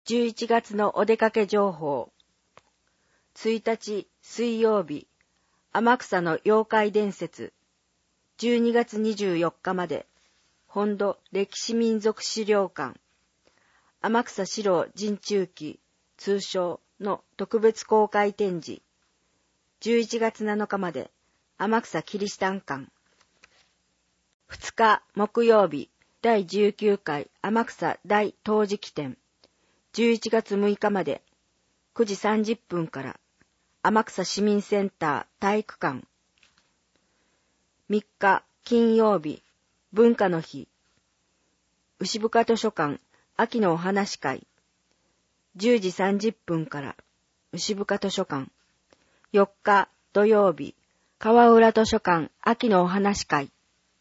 11月のお出かけ情報。1日水曜日、天草の妖怪伝説。12月24日まで、本土歴史民族資料館。天草四郎陣中記、通称の特別公開展示。11月7日まで、天草キリシタン館。2日木曜日、第19回天草大陶磁器展。11月6日まで9時30分から天草市民センター体育館。3日金曜日文化の日牛深図書館秋のお話会10時30分から牛深図書館。4日土曜日川浦図書館秋のお話会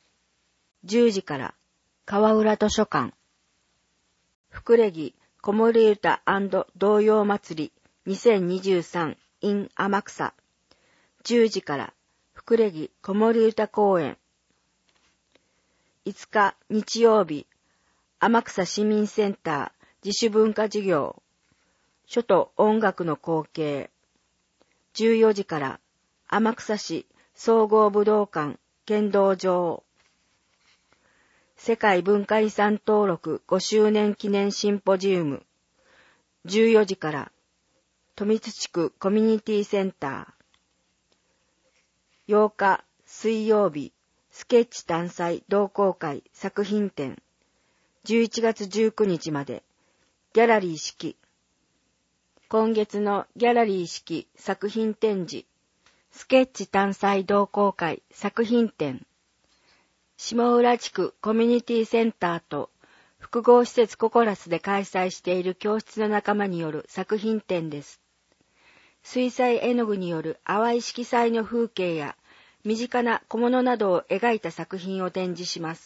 10時から川浦図書館。福礼儀子守歌&童謡祭り2023 in 天草10時から福礼儀子守歌公演。5日日曜日天草市民センター自主文化事業書と音楽の光景14時から天草市総合武道館剣道場。世界文化遺産登録5周年記念シンポジウム14時から富津地区コミュニティセンター。8日水曜日スケッチ探彩同好会作品展11月19日までギャラリー式。今月のギャラリー式作品展示スケッチ探彩同好会作品展下浦地区コミュニティセンターと複合施設ココラスで開催している教室の仲間による作品展です。水彩絵の具による淡い色彩の風景や身近な小物などを描いた作品を展示します。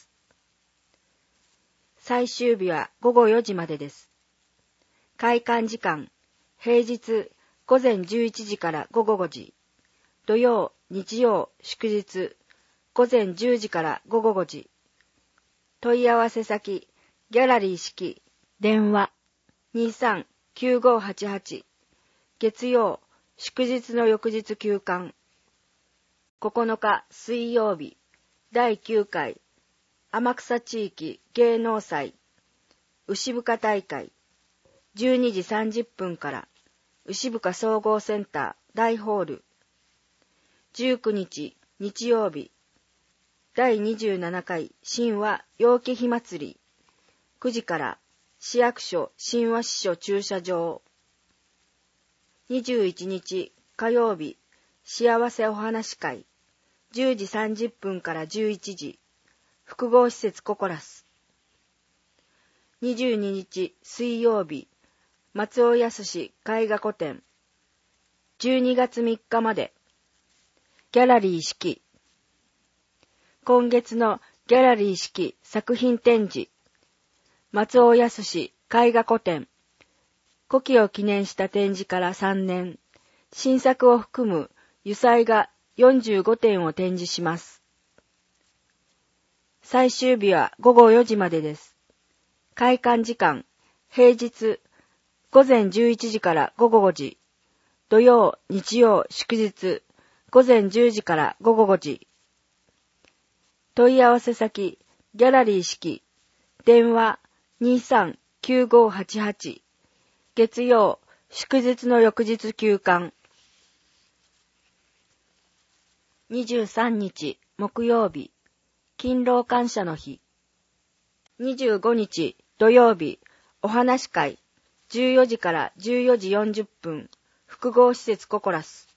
最終日は午後4時までです。開館時間、平日午前11時から午後5時、土曜、日曜、祝日、午前10時から午後5時。問い合わせ先、ギャラリー式、電話、23-9588。月曜、祝日の翌日休館。9日水曜日、第9回、天草地域芸能祭、牛深大会。12時30分から、牛深総合センター大ホール。19日、日曜日、第27回神話陽気火祭り9時から市役所神話支所駐車場。21日火曜日幸せお話会10時30分から11時複合施設ココラス。22日水曜日松尾康絵画個展12月3日までギャラリー式。今月のギャラリー式作品展示松尾康絵画個展古希を記念した展示から3年新作を含む油彩画45点を展示します。最終日は午後4時までです。開館時間平日午前11時から午後5時土曜日曜祝日午前10時から午後5時。問い合わせ先、ギャラリー式、電話23-9588。月曜、祝日の翌日休館。23日、木曜日、勤労感謝の日。25日、土曜日、お話会、14時から14時40分、複合施設ココラス。